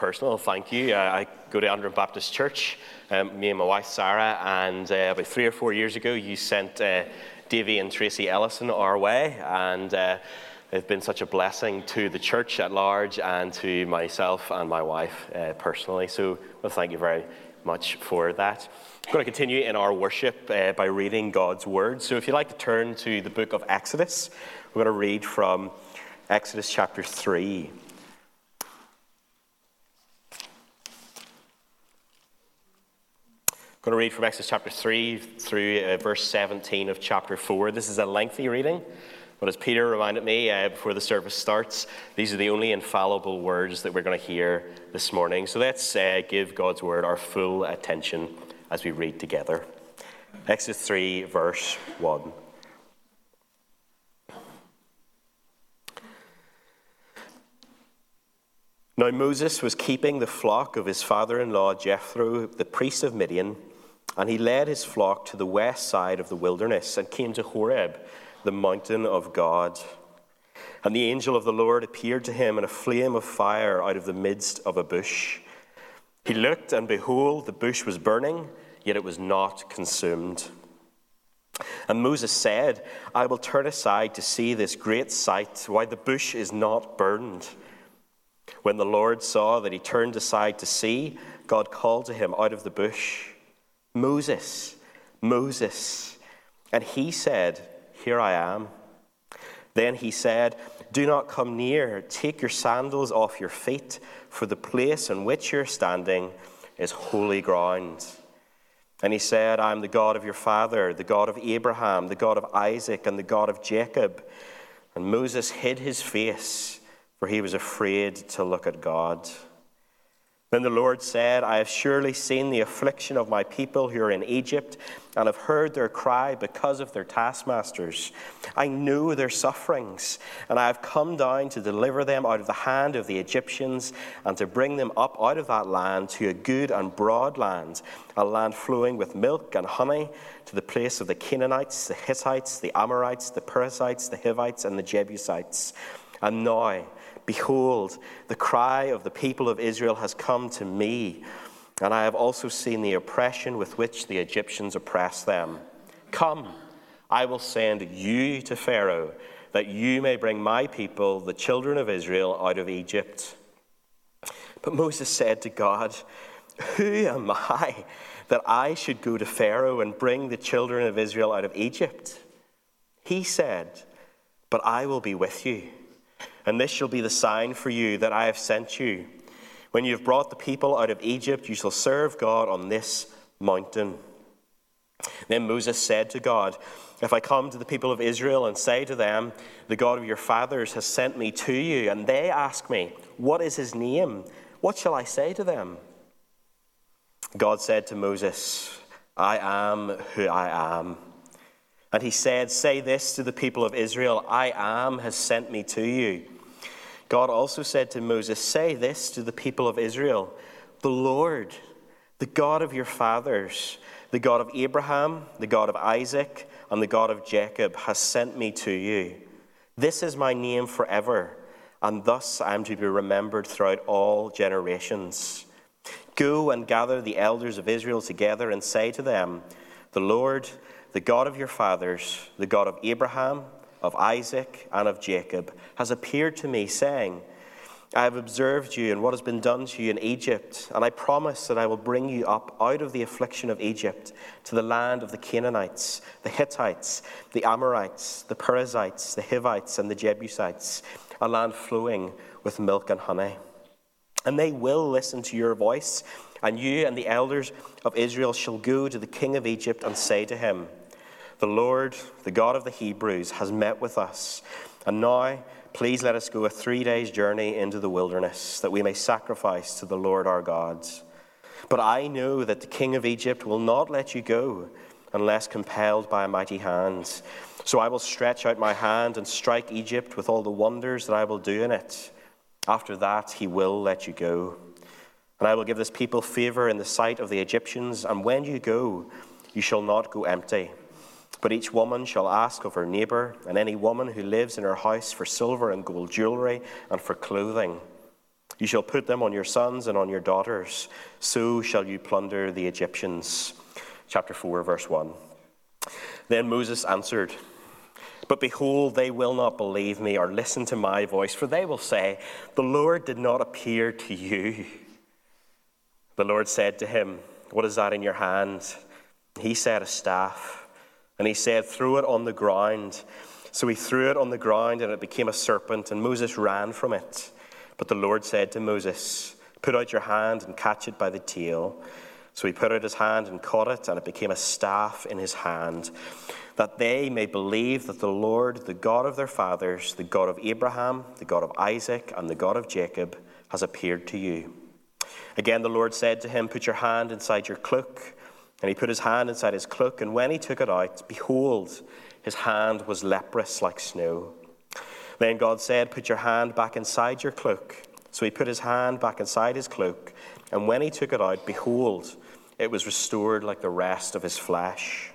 Personal thank you. I go to Andrew Baptist Church, me and my wife Sarah, and about 3 or 4 years ago you sent Davy and Tracy Ellison our way, and they've been such a blessing to the church at large and to myself and my wife personally. So well, thank you very much for that. I'm going to continue in our worship by reading God's Word. So if you'd like to turn to the book of Exodus, we're going to read from Exodus chapter 3. I'm going to read from Exodus chapter 3 through verse 17 of chapter 4. This is a lengthy reading, but as Peter reminded me before the service starts, these are the only infallible words that we're going to hear this morning. So let's give God's Word our full attention as we read together. Exodus 3, verse 1. Now Moses was keeping the flock of his father-in-law Jethro, the priest of Midian, and he led his flock to the west side of the wilderness and came to Horeb, the mountain of God. And the angel of the Lord appeared to him in a flame of fire out of the midst of a bush. He looked, and behold, the bush was burning, yet it was not consumed. And Moses said, I will turn aside to see this great sight, why the bush is not burned. When the Lord saw that he turned aside to see, God called to him out of the bush, Moses, Moses. And he said, Here I am. Then he said, Do not come near. Take your sandals off your feet, for the place on which you're standing is holy ground. And he said, I am the God of your father, the God of Abraham, the God of Isaac, and the God of Jacob. And Moses hid his face, for he was afraid to look at God. Then the Lord said, I have surely seen the affliction of my people who are in Egypt, and have heard their cry because of their taskmasters. I know their sufferings, and I have come down to deliver them out of the hand of the Egyptians, and to bring them up out of that land to a good and broad land, a land flowing with milk and honey, to the place of the Canaanites, the Hittites, the Amorites, the Perizzites, the Hivites, and the Jebusites. And now, behold, the cry of the people of Israel has come to me, and I have also seen the oppression with which the Egyptians oppress them. Come, I will send you to Pharaoh, that you may bring my people, the children of Israel, out of Egypt. But Moses said to God, Who am I, that I should go to Pharaoh and bring the children of Israel out of Egypt? He said, But I will be with you. And this shall be the sign for you that I have sent you. When you have brought the people out of Egypt, you shall serve God on this mountain. Then Moses said to God, If I come to the people of Israel and say to them, The God of your fathers has sent me to you, and they ask me, What is his name? What shall I say to them? God said to Moses, I am who I am. And he said, Say this to the people of Israel, I am has sent me to you. God also said to Moses, Say this to the people of Israel, The Lord, the God of your fathers, the God of Abraham, the God of Isaac, and the God of Jacob has sent me to you. This is my name forever, and thus I am to be remembered throughout all generations. Go and gather the elders of Israel together and say to them, The Lord, the God of your fathers, the God of Abraham, of Isaac, and of Jacob, has appeared to me, saying, I have observed you and what has been done to you in Egypt, and I promise that I will bring you up out of the affliction of Egypt to the land of the Canaanites, the Hittites, the Amorites, the Perizzites, the Hivites, and the Jebusites, a land flowing with milk and honey. And they will listen to your voice, and you and the elders of Israel shall go to the king of Egypt and say to him, The Lord, the God of the Hebrews, has met with us. And now, please let us go a 3 days' journey into the wilderness, that we may sacrifice to the Lord our God. But I know that the king of Egypt will not let you go unless compelled by a mighty hand. So I will stretch out my hand and strike Egypt with all the wonders that I will do in it. After that, he will let you go. And I will give this people favor in the sight of the Egyptians. And when you go, you shall not go empty. But each woman shall ask of her neighbor, and any woman who lives in her house, for silver and gold jewelry and for clothing. You shall put them on your sons and on your daughters. So shall you plunder the Egyptians. Chapter 4, verse 1. Then Moses answered, but behold, they will not believe me or listen to my voice, for they will say, the Lord did not appear to you. The Lord said to him, what is that in your hand? He said, a staff. And he said, throw it on the ground. So he threw it on the ground, and it became a serpent, and Moses ran from it. But the Lord said to Moses, put out your hand and catch it by the tail. So he put out his hand and caught it, and it became a staff in his hand, that they may believe that the Lord, the God of their fathers, the God of Abraham, the God of Isaac, and the God of Jacob, has appeared to you. Again the Lord said to him, put your hand inside your cloak. And he put his hand inside his cloak, and when he took it out, behold, his hand was leprous like snow. Then God said, put your hand back inside your cloak. So he put his hand back inside his cloak, and when he took it out, behold, it was restored like the rest of his flesh.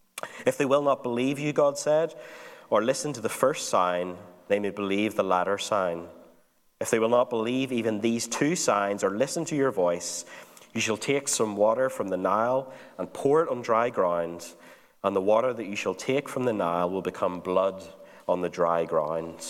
If they will not believe you, God said, or listen to the first sign, they may believe the latter sign. If they will not believe even these two signs, or listen to your voice, you shall take some water from the Nile and pour it on dry ground, and the water that you shall take from the Nile will become blood on the dry ground.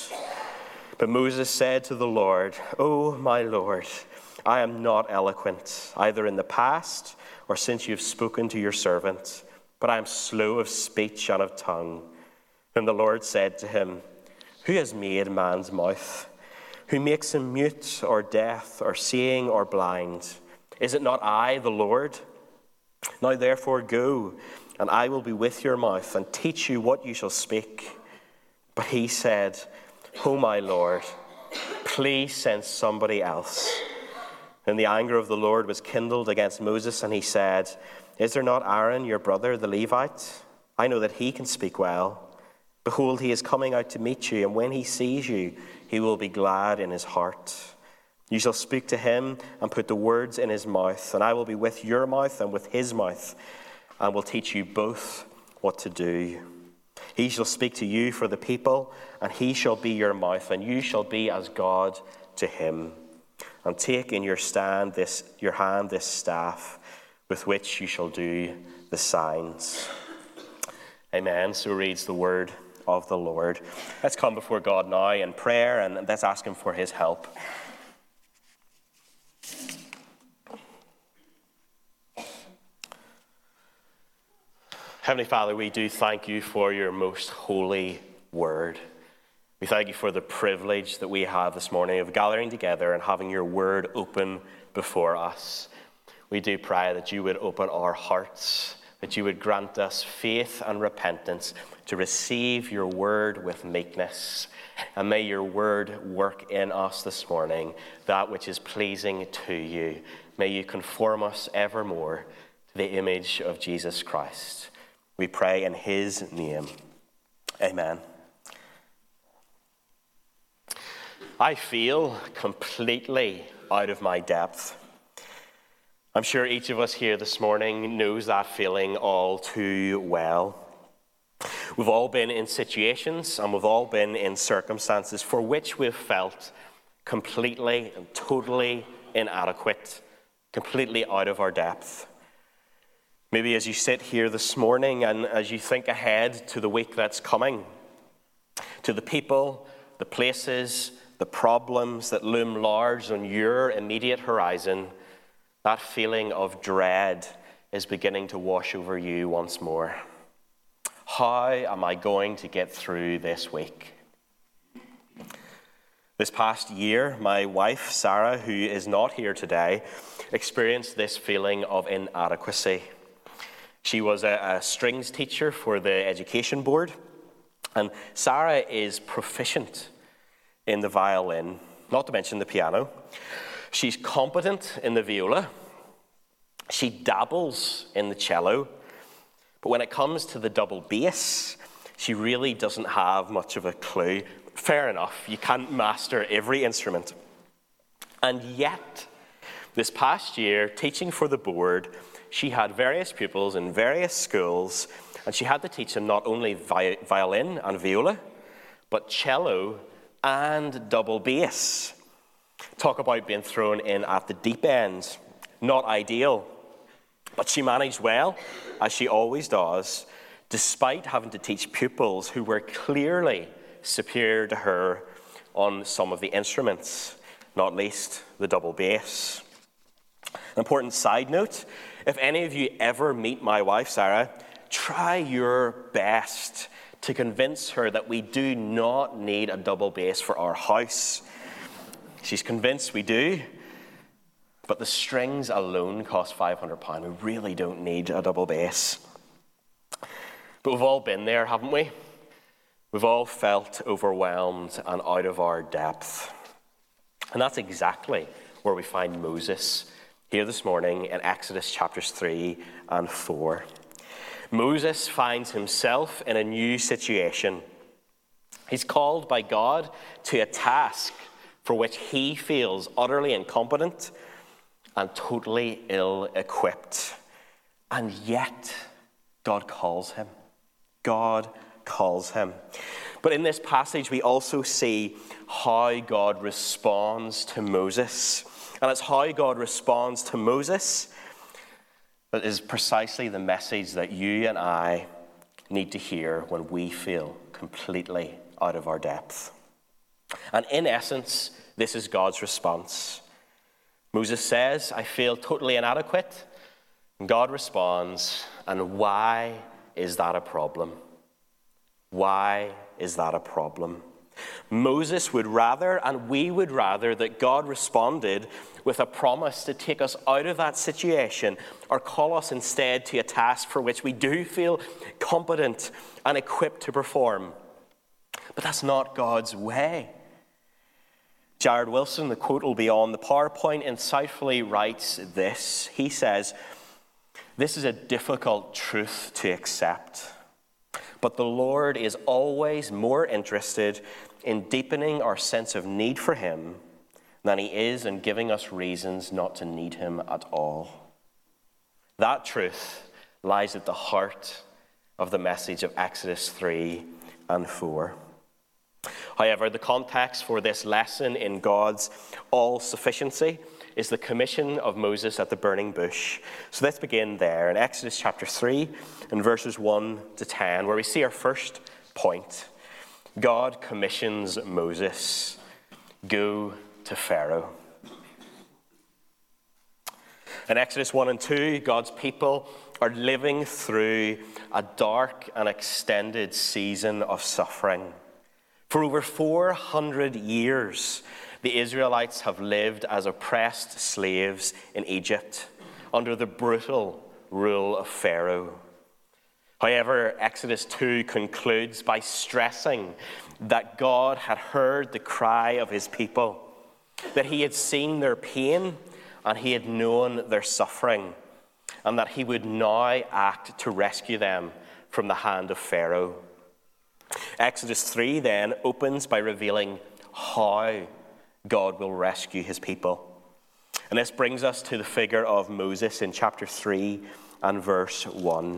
But Moses said to the Lord, oh, my Lord, I am not eloquent, either in the past or since you have spoken to your servant, but I am slow of speech and of tongue. Then the Lord said to him, who has made man's mouth? Who makes him mute or deaf or seeing or blind? Is it not I, the Lord? Now therefore go, and I will be with your mouth and teach you what you shall speak. But he said, oh, my Lord, please send somebody else. And the anger of the Lord was kindled against Moses, and he said, is there not Aaron, your brother, the Levite? I know that he can speak well. Behold, he is coming out to meet you, and when he sees you, he will be glad in his heart. You shall speak to him and put the words in his mouth, and I will be with your mouth and with his mouth, and will teach you both what to do. He shall speak to you for the people, and he shall be your mouth, and you shall be as God to him. And take in your hand this staff, with which you shall do the signs. Amen. So reads the word of the Lord. Let's come before God now in prayer, and let's ask him for his help. Heavenly Father, we do thank you for your most holy word. We thank you for the privilege that we have this morning of gathering together and having your word open before us. We do pray that you would open our hearts, that you would grant us faith and repentance to receive your word with meekness. And may your word work in us this morning, that which is pleasing to you. May you conform us evermore to the image of Jesus Christ. We pray in his name. Amen. I feel completely out of my depth. I'm sure each of us here this morning knows that feeling all too well. We've all been in situations and we've all been in circumstances for which we've felt completely and totally inadequate, completely out of our depth. Maybe as you sit here this morning and as you think ahead to the week that's coming, to the people, the places, the problems that loom large on your immediate horizon, that feeling of dread is beginning to wash over you once more. How am I going to get through this week? This past year, my wife, Sarah, who is not here today, experienced this feeling of inadequacy. She was a strings teacher for the education board, and Sarah is proficient in the violin, not to mention the piano. She's competent in the viola. She dabbles in the cello. But when it comes to the double bass, she really doesn't have much of a clue. Fair enough, you can't master every instrument. And yet, this past year, teaching for the board, she had various pupils in various schools, and she had to teach them not only violin and viola, but cello and double bass. Talk about being thrown in at the deep end. Not ideal. But she managed well, as she always does, despite having to teach pupils who were clearly superior to her on some of the instruments, not least the double bass. An important side note, if any of you ever meet my wife, Sarah, try your best to convince her that we do not need a double bass for our house. She's convinced we do, but the strings alone cost £500. We really don't need a double bass. But we've all been there, haven't we? We've all felt overwhelmed and out of our depth. And that's exactly where we find Moses here this morning in Exodus chapters 3 and 4. Moses finds himself in a new situation. He's called by God to a task for which he feels utterly incompetent and totally ill-equipped. And yet, God calls him. God calls him. But in this passage, we also see how God responds to Moses. And it's how God responds to Moses that is precisely the message that you and I need to hear when we feel completely out of our depth. And in essence, this is God's response. Moses says, I feel totally inadequate. And God responds, and why is that a problem? Why is that a problem? Moses would rather, and we would rather, that God responded with a promise to take us out of that situation or call us instead to a task for which we do feel competent and equipped to perform. But that's not God's way. Jared Wilson, the quote will be on the PowerPoint, insightfully writes this. He says, this is a difficult truth to accept, but the Lord is always more interested in deepening our sense of need for him than he is in giving us reasons not to need him at all. That truth lies at the heart of the message of Exodus 3 and 4. However, the context for this lesson in God's all-sufficiency is the commission of Moses at the burning bush. So let's begin there in Exodus chapter 3 and verses 1 to 10, where we see our first point. God commissions Moses, go to Pharaoh. In Exodus 1 and 2, God's people are living through a dark and extended season of suffering. For over 400 years, the Israelites have lived as oppressed slaves in Egypt under the brutal rule of Pharaoh. However, Exodus 2 concludes by stressing that God had heard the cry of his people, that he had seen their pain and he had known their suffering, and that he would now act to rescue them from the hand of Pharaoh. Exodus 3 then opens by revealing how God will rescue his people. And this brings us to the figure of Moses in chapter 3 and verse 1.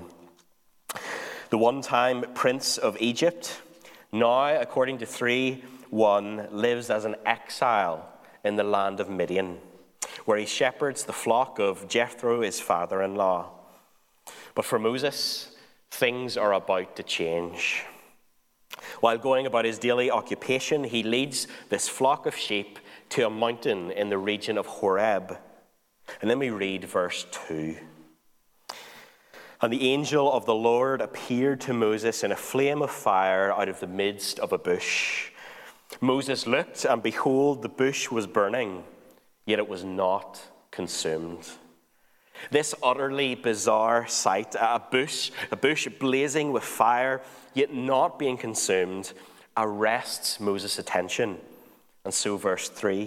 The one-time prince of Egypt, now, according to 3:1, lives as an exile in the land of Midian, where he shepherds the flock of Jethro, his father-in-law. But for Moses, things are about to change. While going about his daily occupation, he leads this flock of sheep to a mountain in the region of Horeb. And then we read verse 2. And the angel of the Lord appeared to Moses in a flame of fire out of the midst of a bush. Moses looked, and behold, the bush was burning, yet it was not consumed. This utterly bizarre sight, a bush blazing with fire, yet not being consumed, arrests Moses' attention. And so verse 3.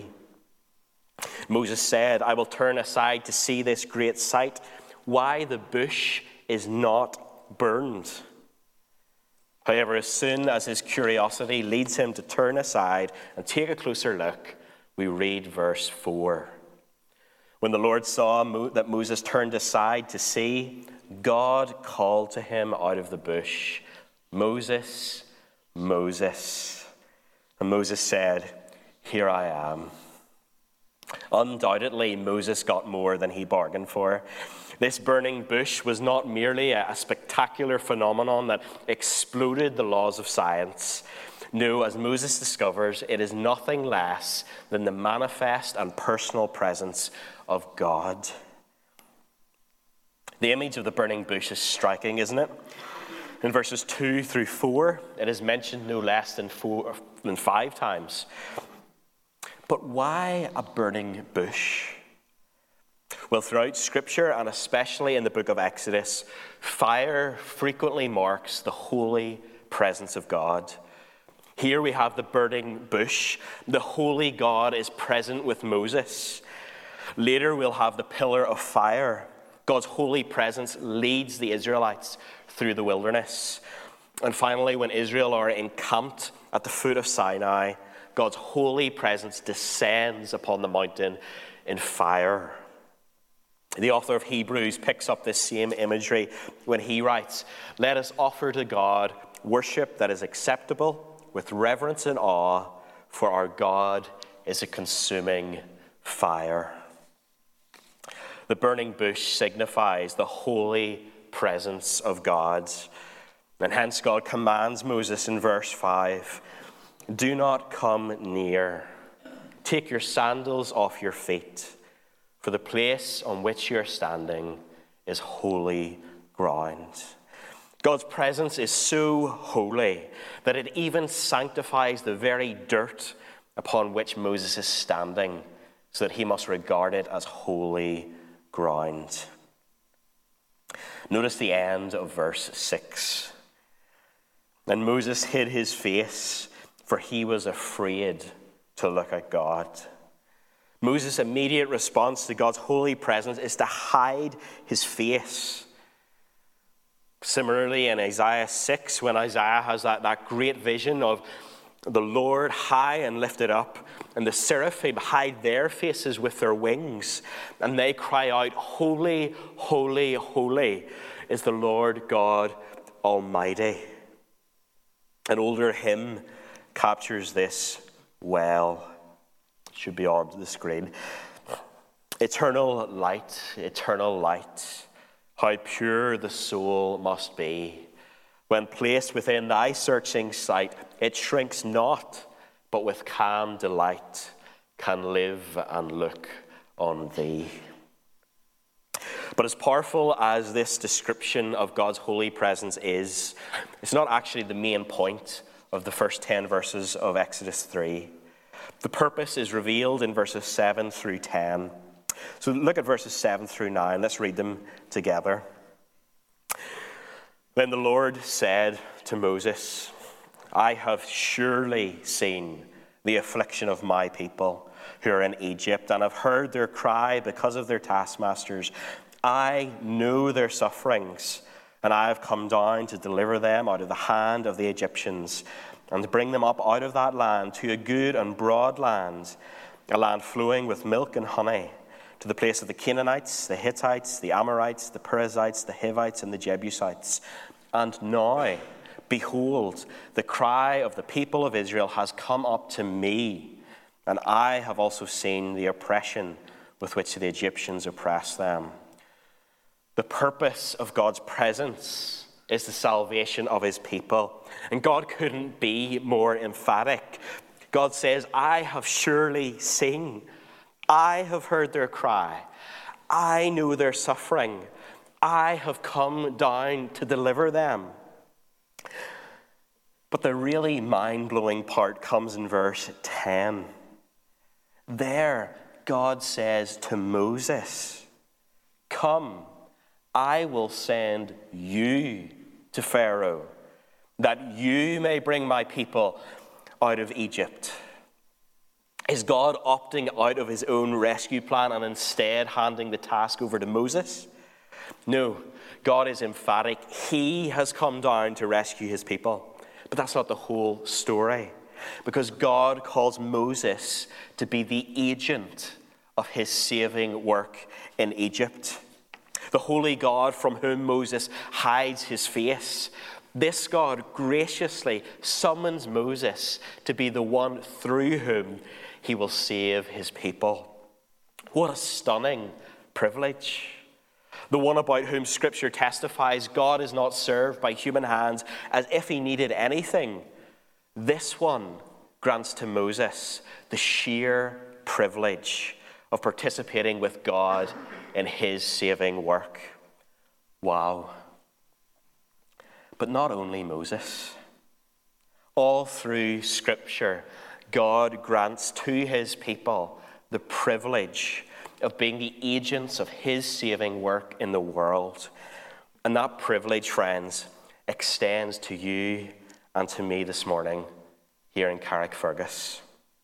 Moses said, I will turn aside to see this great sight, why the bush is not burned. However, as soon as his curiosity leads him to turn aside and take a closer look, we read verse 4. When the Lord saw that Moses turned aside to see, God called to him out of the bush, Moses, Moses. And Moses said, here I am. Undoubtedly, Moses got more than he bargained for. This burning bush was not merely a spectacular phenomenon that exploded the laws of science. No, as Moses discovers, it is nothing less than the manifest and personal presence of God. The image of the burning bush is striking, isn't it? In verses 2 through 4, it is mentioned no less than 5 times. But why a burning bush? Well, throughout Scripture, and especially in the book of Exodus, fire frequently marks the holy presence of God. Here we have the burning bush. The holy God is present with Moses. Later we'll have the pillar of fire. God's holy presence leads the Israelites through the wilderness. And finally, when Israel are encamped at the foot of Sinai, God's holy presence descends upon the mountain in fire. The author of Hebrews picks up this same imagery when he writes, "Let us offer to God worship that is acceptable with reverence and awe, for our God is a consuming fire." The burning bush signifies the holy presence of God. And hence God commands Moses in verse 5, "Do not come near. Take your sandals off your feet, for the place on which you are standing is holy ground." God's presence is so holy that it even sanctifies the very dirt upon which Moses is standing, so that he must regard it as holy ground. Notice the end of verse 6. "And Moses hid his face, for he was afraid to look at God." Moses' immediate response to God's holy presence is to hide his face. Similarly, in Isaiah 6, when Isaiah has that great vision of the Lord high and lifted up, and the seraphim hide their faces with their wings, and they cry out, "Holy, holy, holy is the Lord God Almighty." An older hymn captures this well. It should be on the screen. Eternal light, how pure the soul must be. When placed within thy searching sight, it shrinks not, but with calm delight can live and look on thee. But as powerful as this description of God's holy presence is, it's not actually the main point of the first 10 verses of Exodus 3. The purpose is revealed in verses 7 through 10. So look at verses 7 through 9. Let's read them together. "Then the Lord said to Moses, I have surely seen the affliction of my people who are in Egypt, and have heard their cry because of their taskmasters. I know their sufferings, and I have come down to deliver them out of the hand of the Egyptians, and to bring them up out of that land to a good and broad land, a land flowing with milk and honey, to the place of the Canaanites, the Hittites, the Amorites, the Perizzites, the Hivites, and the Jebusites. And now, behold, the cry of the people of Israel has come up to me, and I have also seen the oppression with which the Egyptians oppress them." The purpose of God's presence is the salvation of his people. And God couldn't be more emphatic. God says, I have surely seen. I have heard their cry. I know their suffering. I have come down to deliver them. But the really mind-blowing part comes in verse 10. There, God says to Moses, "Come, I will send you to Pharaoh, that you may bring my people out of Egypt." Is God opting out of his own rescue plan and instead handing the task over to Moses? No, God is emphatic. He has come down to rescue his people. But that's not the whole story, because God calls Moses to be the agent of his saving work in Egypt. The holy God from whom Moses hides his face, this God graciously summons Moses to be the one through whom he will save his people. What a stunning privilege. The one about whom Scripture testifies God is not served by human hands as if he needed anything. This one grants to Moses the sheer privilege of participating with God in his saving work. Wow. But not only Moses. All through Scripture, God grants to his people the privilege of being the agents of his saving work in the world. And that privilege, friends, extends to you and to me this morning here in Carrickfergus.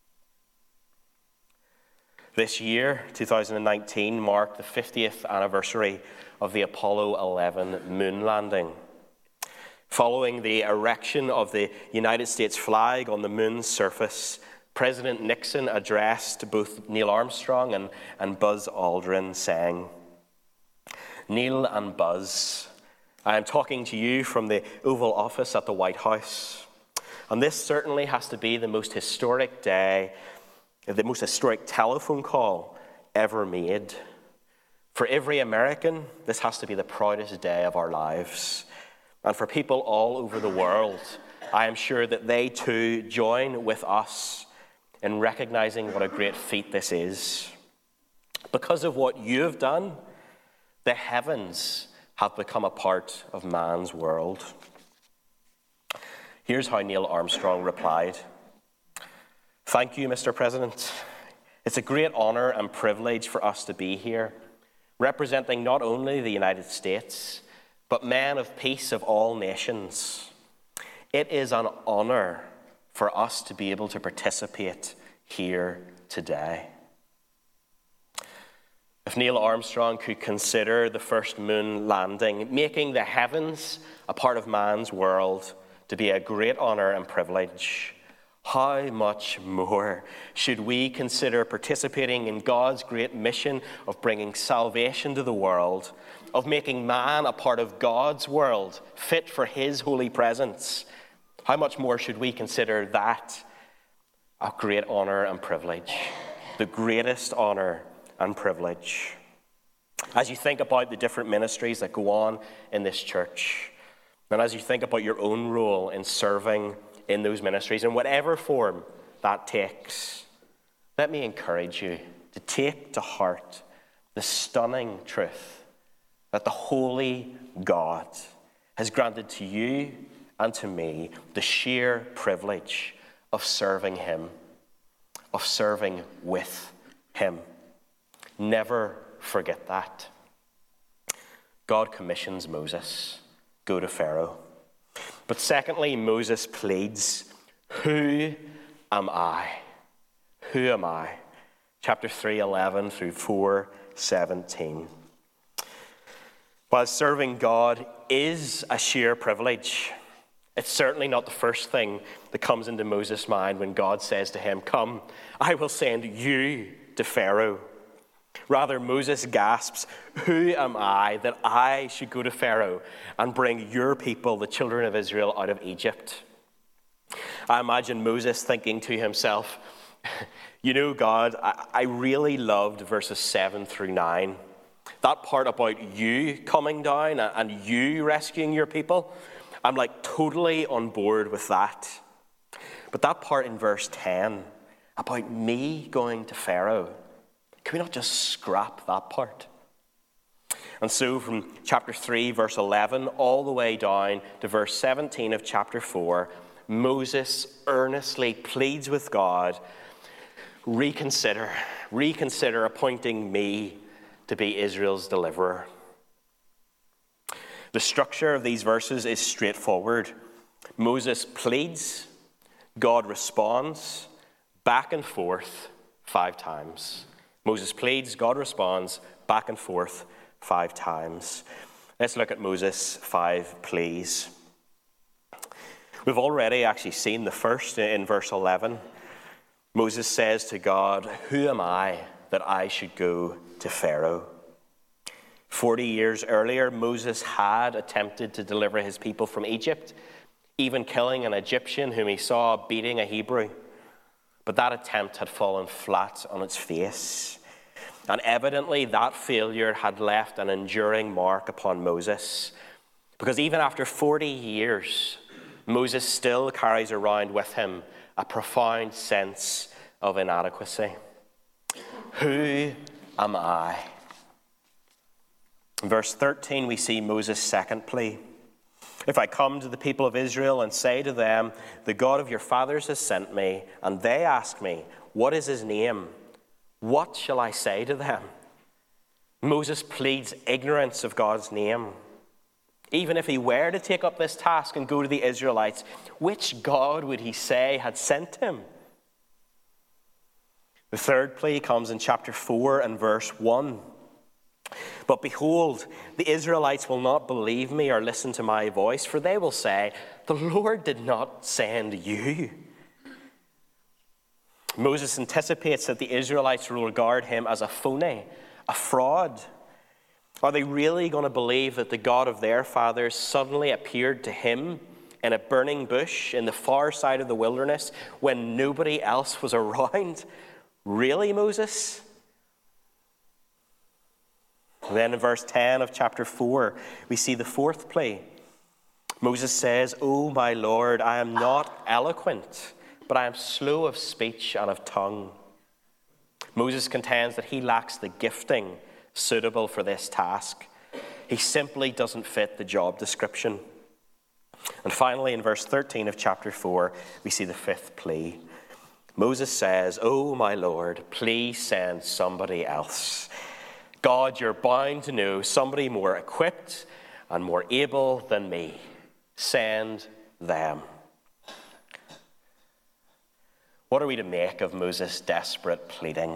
This year, 2019, marked the 50th anniversary of the Apollo 11 moon landing. Following the erection of the United States flag on the moon's surface, President Nixon addressed both Neil Armstrong and Buzz Aldrin, saying, "Neil and Buzz, I am talking to you from the Oval Office at the White House. And this certainly has to be the most historic day, the most historic telephone call ever made. For every American, this has to be the proudest day of our lives. And for people all over the world, I am sure that they too join with us in recognizing what a great feat this is. Because of what you have done, the heavens have become a part of man's world." Here's how Neil Armstrong replied. "Thank you, Mr. President. It's a great honor and privilege for us to be here, representing not only the United States, but men of peace of all nations. It is an honor for us to be able to participate here today." If Neil Armstrong could consider the first moon landing, making the heavens a part of man's world, to be a great honor and privilege, how much more should we consider participating in God's great mission of bringing salvation to the world, of making man a part of God's world, fit for his holy presence? How much more should we consider that a great honor and privilege, the greatest honor and privilege? As you think about the different ministries that go on in this church, and as you think about your own role in serving in those ministries, in whatever form that takes, let me encourage you to take to heart the stunning truth that the holy God has granted to you and to me the sheer privilege of serving him, of serving with him. Never forget that. God commissions Moses, "Go to Pharaoh." But secondly, Moses pleads, "Who am I? Who am I?" Chapter 3:11 through 4:17. While serving God is a sheer privilege, it's certainly not the first thing that comes into Moses' mind when God says to him, "Come, I will send you to Pharaoh." Rather, Moses gasps, "Who am I that I should go to Pharaoh and bring your people, the children of Israel, out of Egypt?" I imagine Moses thinking to himself, "You know, God, I really loved verses 7 through 9. That part about you coming down and you rescuing your people, I'm like totally on board with that. But that part in verse 10 about me going to Pharaoh, can we not just scrap that part?" And so from chapter 3, verse 11, all the way down to verse 17 of chapter 4, Moses earnestly pleads with God, reconsider appointing me to be Israel's deliverer. The structure of these verses is straightforward. Moses pleads, God responds, back and forth 5 times. Moses pleads, God responds, back and forth 5 times. Let's look at Moses' 5 pleas. We've already actually seen the first in verse 11. Moses says to God, "Who am I that I should go to Pharaoh?" 40 years earlier, Moses had attempted to deliver his people from Egypt, even killing an Egyptian whom he saw beating a Hebrew. But that attempt had fallen flat on its face. And evidently that failure had left an enduring mark upon Moses. Because even after 40 years, Moses still carries around with him a profound sense of inadequacy. Who am I? In verse 13, we see Moses' second plea. If I come to the people of Israel and say to them, the God of your fathers has sent me, and they ask me, what is his name? What shall I say to them? Moses pleads ignorance of God's name. Even if he were to take up this task and go to the Israelites, which God would he say had sent him? The third plea comes in chapter 4 and verse 1. But behold, the Israelites will not believe me or listen to my voice, for they will say, the Lord did not send you. Moses anticipates that the Israelites will regard him as a phony, a fraud. Are they really going to believe that the God of their fathers suddenly appeared to him in a burning bush in the far side of the wilderness when nobody else was around? Really, Moses? Then in verse 10 of chapter 4, we see the fourth plea. Moses says, "O my Lord, I am not eloquent, but I am slow of speech and of tongue." Moses contends that he lacks the gifting suitable for this task. He simply doesn't fit the job description. And finally, in verse 13 of chapter 4, we see the fifth plea. Moses says, "O my Lord, please send somebody else. God, you're bound to know somebody more equipped and more able than me. Send them." What are we to make of Moses' desperate pleading?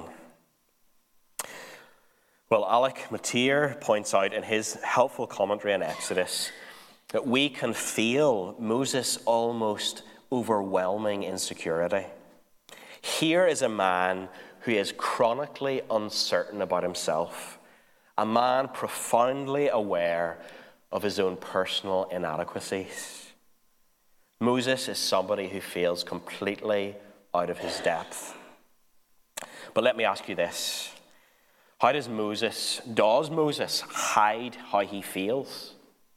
Well, Alec Motyer points out in his helpful commentary on Exodus that we can feel Moses' almost overwhelming insecurity. Here is a man who is chronically uncertain about himself, a man profoundly aware of his own personal inadequacies. Moses is somebody who feels completely out of his depth. But let me ask you this. How does Moses hide how he feels?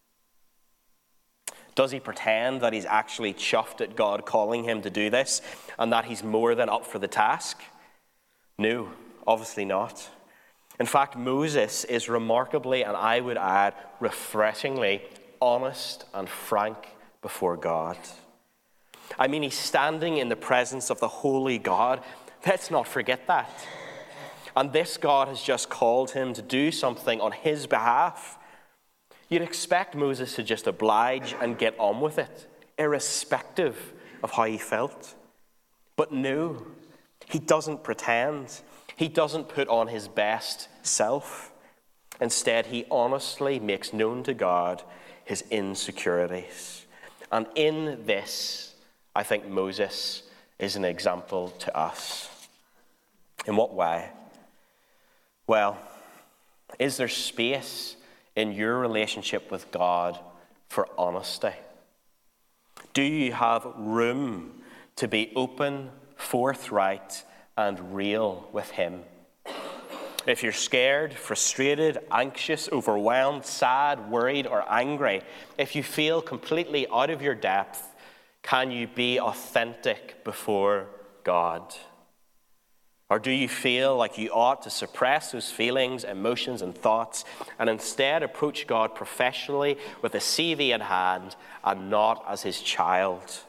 Does he pretend that he's actually chuffed at God calling him to do this and that he's more than up for the task? No, obviously not. In fact, Moses is remarkably, and I would add, refreshingly honest and frank before God. I mean, he's standing in the presence of the holy God. Let's not forget that. And this God has just called him to do something on his behalf. You'd expect Moses to just oblige and get on with it, irrespective of how he felt. But no, he doesn't pretend. He doesn't put on his best self. Instead, he honestly makes known to God his insecurities. And in this, I think Moses is an example to us. In what way? Well, is there space in your relationship with God for honesty? Do you have room to be open, forthright, and real with him? If you're scared, frustrated, anxious, overwhelmed, sad, worried, or angry, if you feel completely out of your depth, can you be authentic before God? Or do you feel like you ought to suppress those feelings, emotions, and thoughts and instead approach God professionally with a CV in hand and not as his child?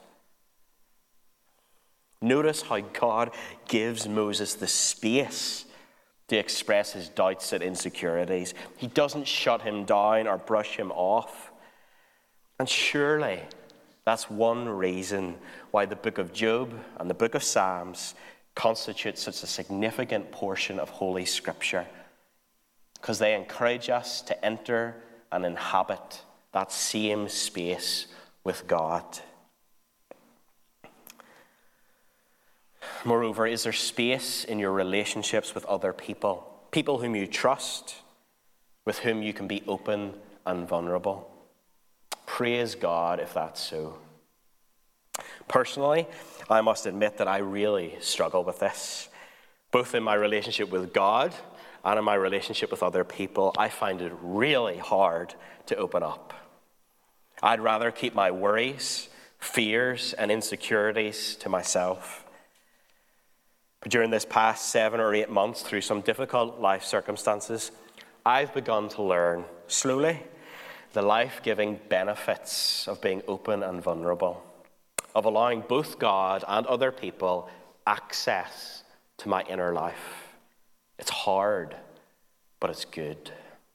Notice how God gives Moses the space to express his doubts and insecurities. He doesn't shut him down or brush him off. And surely that's one reason why the book of Job and the book of Psalms constitute such a significant portion of Holy Scripture, because they encourage us to enter and inhabit that same space with God. Moreover, is there space in your relationships with other people, people whom you trust, with whom you can be open and vulnerable? Praise God if that's so. Personally, I must admit that I really struggle with this, both in my relationship with God and in my relationship with other people, I find it really hard to open up. I'd rather keep my worries, fears, and insecurities to myself. But during this past 7 or 8 months, through some difficult life circumstances, I've begun to learn, slowly, the life-giving benefits of being open and vulnerable, of allowing both God and other people access to my inner life. It's hard, but it's good.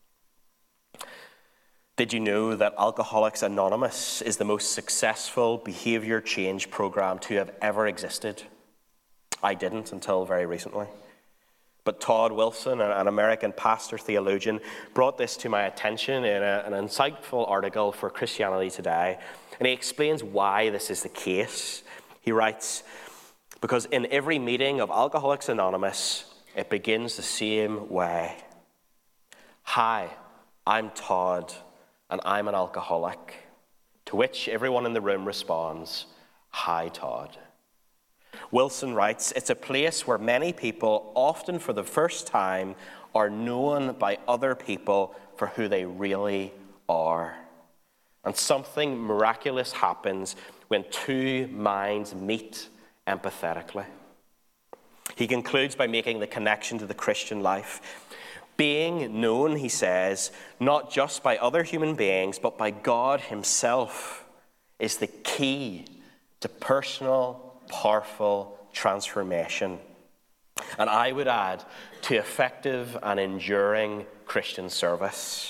Did you know that Alcoholics Anonymous is the most successful behavior change program to have ever existed? I didn't until very recently. But Todd Wilson, an American pastor theologian, brought this to my attention in an insightful article for Christianity Today. And he explains why this is the case. He writes, because in every meeting of Alcoholics Anonymous, it begins the same way. Hi, I'm Todd, and I'm an alcoholic. To which everyone in the room responds, hi, Todd. Wilson writes, it's a place where many people, often for the first time, are known by other people for who they really are. And something miraculous happens when two minds meet empathetically. He concludes by making the connection to the Christian life. Being known, he says, not just by other human beings, but by God himself, is the key to personal, powerful transformation. And I would add, to effective and enduring Christian service.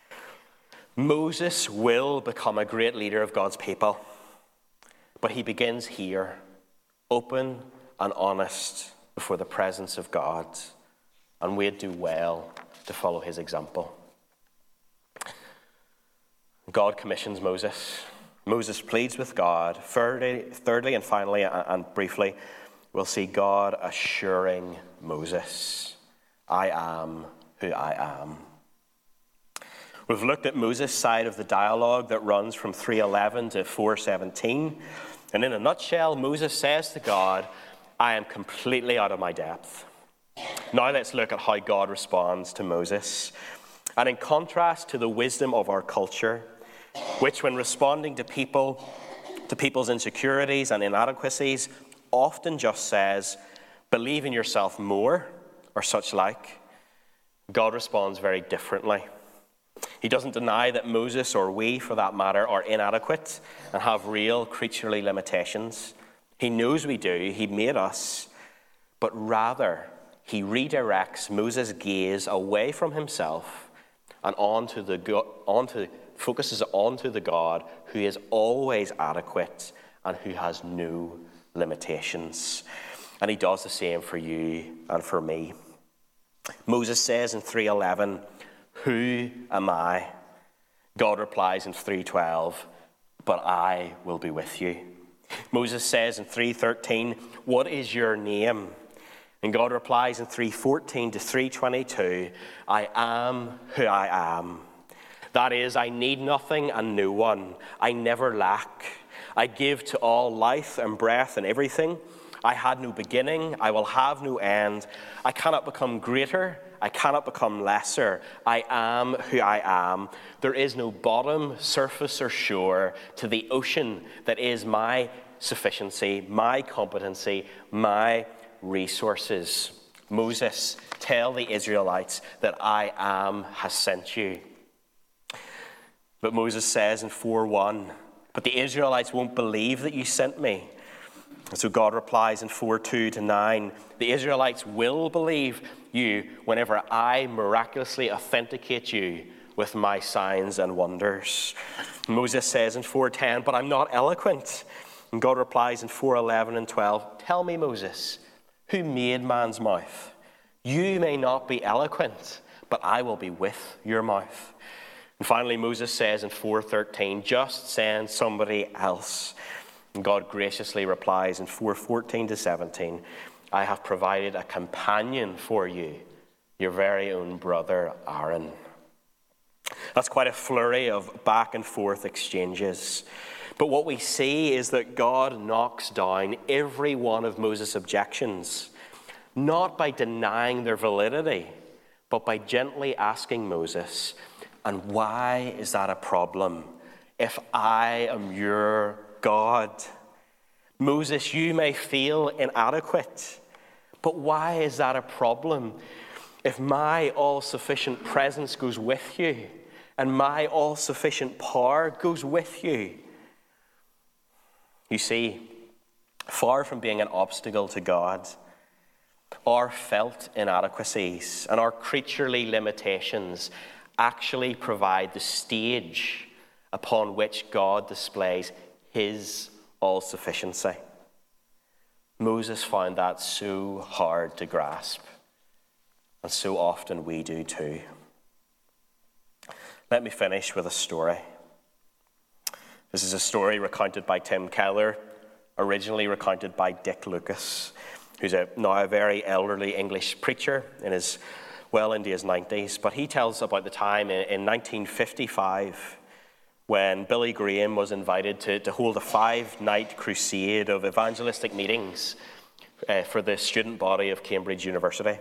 Moses will become a great leader of God's people, but he begins here, open and honest before the presence of God, and we'd do well to follow his example. God commissions Moses. Moses pleads with God. Thirdly and finally and briefly, we'll see God assuring Moses, I am who I am. We've looked at Moses' side of the dialogue that runs from 3:11 to 4:17. And in a nutshell, Moses says to God, I am completely out of my depth. Now let's look at how God responds to Moses. And in contrast to the wisdom of our culture, which when responding to people's insecurities and inadequacies, often just says, believe in yourself more, or such like, God responds very differently. He doesn't deny that Moses, or we for that matter, are inadequate and have real creaturely limitations. He knows we do. He made us. But rather, he redirects Moses' gaze away from himself and focuses onto the God who is always adequate and who has no limitations. And he does the same for you and for me. Moses says in 3:11, who am I? God replies in 3:12, but I will be with you. Moses says in 3:13, what is your name? And God replies in 3:14 to 3:22, I am who I am. That is, I need nothing and no one. I never lack. I give to all life and breath and everything. I had no beginning. I will have no end. I cannot become greater. I cannot become lesser. I am who I am. There is no bottom, surface, or shore to the ocean that is my sufficiency, my competency, my resources. Moses, tell the Israelites that I am has sent you. But Moses says in 4:1, but the Israelites won't believe that you sent me. And so God replies in 4:2 to 9, the Israelites will believe you whenever I miraculously authenticate you with my signs and wonders. Moses says in 4:10, but I'm not eloquent. And God replies in 4:11 and 12, tell me, Moses, who made man's mouth? You may not be eloquent, but I will be with your mouth. And finally, Moses says in 4:13, just send somebody else. And God graciously replies in 4:14 to 17, I have provided a companion for you, your very own brother Aaron. That's quite a flurry of back and forth exchanges. But what we see is that God knocks down every one of Moses' objections, not by denying their validity, but by gently asking Moses, "And why is that a problem if I am your God? Moses, you may feel inadequate, but why is that a problem if my all-sufficient presence goes with you and my all-sufficient power goes with you?" You see, far from being an obstacle to God, our felt inadequacies and our creaturely limitations actually provide the stage upon which God displays his all-sufficiency. Moses found that so hard to grasp, and so often we do too. Let me finish with a story. This is a story recounted by Tim Keller, originally recounted by Dick Lucas, who's now a very elderly English preacher well into his 90s. But he tells about the time in 1955 when Billy Graham was invited to hold a 5-night crusade of evangelistic meetings for the student body of Cambridge University.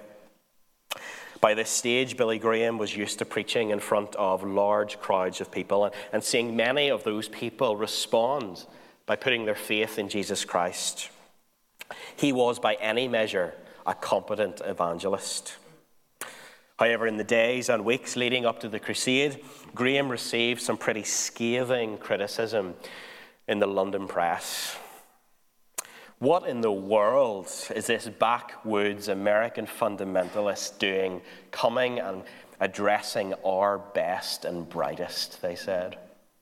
By this stage, Billy Graham was used to preaching in front of large crowds of people and seeing many of those people respond by putting their faith in Jesus Christ. He was, by any measure, a competent evangelist. However, in the days and weeks leading up to the crusade, Graham received some pretty scathing criticism in the London press. What in the world is this backwoods American fundamentalist doing, coming and addressing our best and brightest, they said.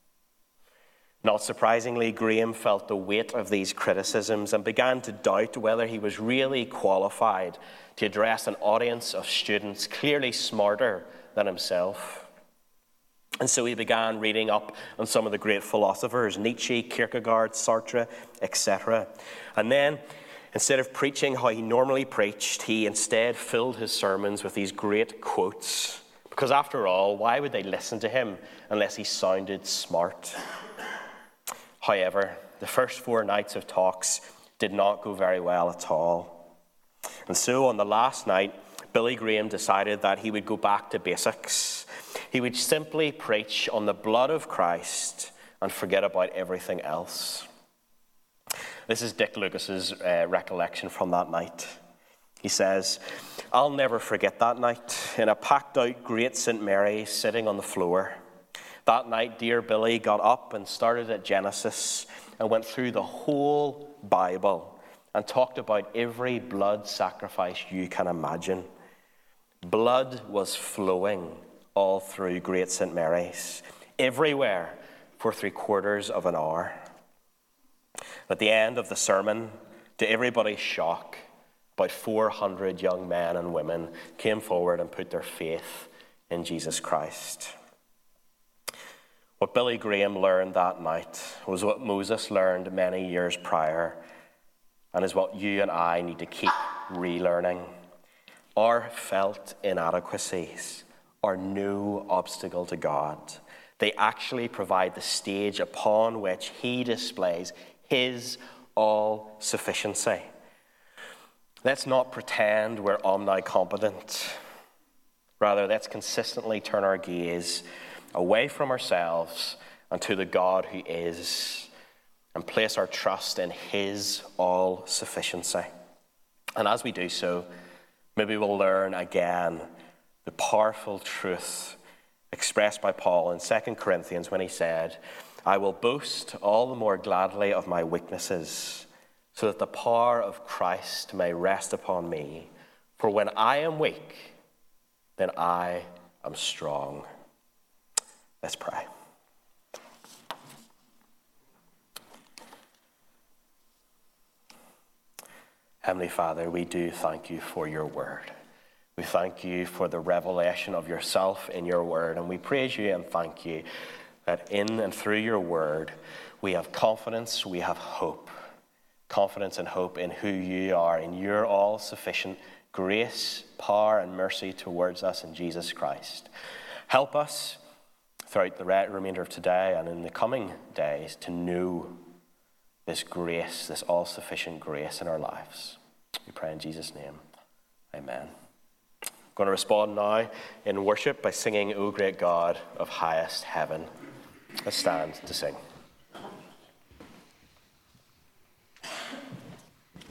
Not surprisingly, Graham felt the weight of these criticisms and began to doubt whether he was really qualified to address an audience of students clearly smarter than himself. And so he began reading up on some of the great philosophers, Nietzsche, Kierkegaard, Sartre, etc. And then, instead of preaching how he normally preached, he instead filled his sermons with these great quotes. Because after all, why would they listen to him unless he sounded smart? However, the first 4 nights of talks did not go very well at all. And so on the last night, Billy Graham decided that he would go back to basics. He would simply preach on the blood of Christ and forget about everything else. This is Dick Lucas's recollection from that night. He says, "I'll never forget that night in a packed-out Great St. Mary's sitting on the floor. That night, dear Billy got up and started at Genesis and went through the whole Bible and talked about every blood sacrifice you can imagine. Blood was flowing all through Great St. Mary's, everywhere for 3/4 of an hour. At the end of the sermon, to everybody's shock, about 400 young men and women came forward and put their faith in Jesus Christ." What Billy Graham learned that night was what Moses learned many years prior, and is what you and I need to keep relearning. Our felt inadequacies are no obstacle to God. They actually provide the stage upon which he displays his all-sufficiency. Let's not pretend we're omnicompetent. Rather, let's consistently turn our gaze away from ourselves and to the God who is, and place our trust in his all-sufficiency. And as we do so, maybe we'll learn again the powerful truth expressed by Paul in 2 Corinthians when he said, "I will boast all the more gladly of my weaknesses, so that the power of Christ may rest upon me. For when I am weak, then I am strong." Let's pray. Heavenly Father, we do thank you for your word. We thank you for the revelation of yourself in your word, and we praise you and thank you that in and through your word we have confidence, we have hope. Confidence and hope in who you are, in your all-sufficient grace, power, and mercy towards us in Jesus Christ. Help us throughout the remainder of today and in the coming days to know this grace, this all-sufficient grace in our lives. We pray in Jesus' name. Amen. going to respond now in worship by singing, O Great God of Highest Heaven. Let's stand to sing.